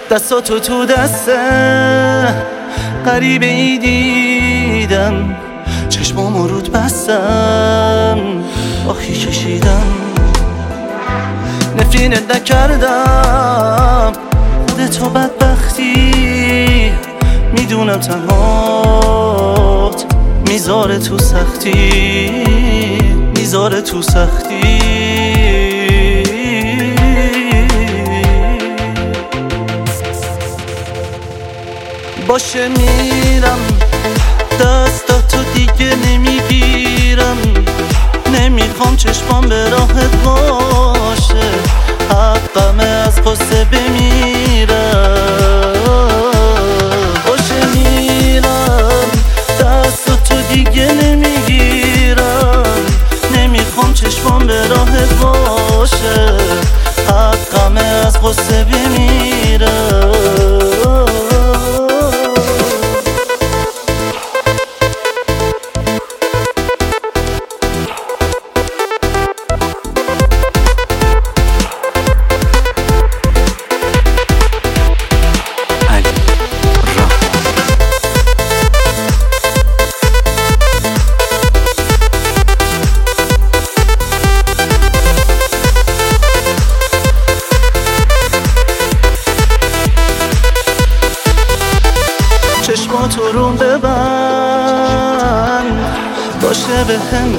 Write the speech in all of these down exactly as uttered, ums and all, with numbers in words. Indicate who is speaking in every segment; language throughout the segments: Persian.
Speaker 1: دستاتو تو دسته غریبه ای دیدم، چشمامو رود بستم آخی کشیدم. نفرینت نکردم خودتو بدبختی، میدونم تنهات میذاره تو سختی، میذاره تو سختی. باشه میرم دستاتو دیگه نمیگیرم، نمیخوام چشمام به راهت باشه، حقمه از قصه بمیرم. باشه میرم دستاتو دیگه نمیگیرم، نمیخوام چشمام به راهت باشه، حقمه از قصه بمیرم. چشماتو رو ببند، باشه به هم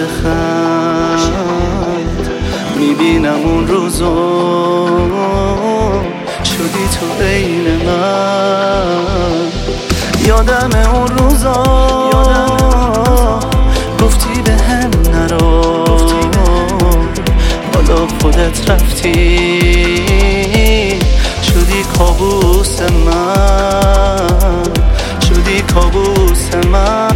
Speaker 1: بخند، میبینم اون روزو شدی تو عین من. یادم اون روزا گفتی به هم نرو، حالا خودت رفتی شدی کابوس من، شدی کابوس من.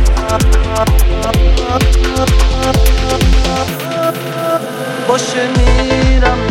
Speaker 1: باشه میرم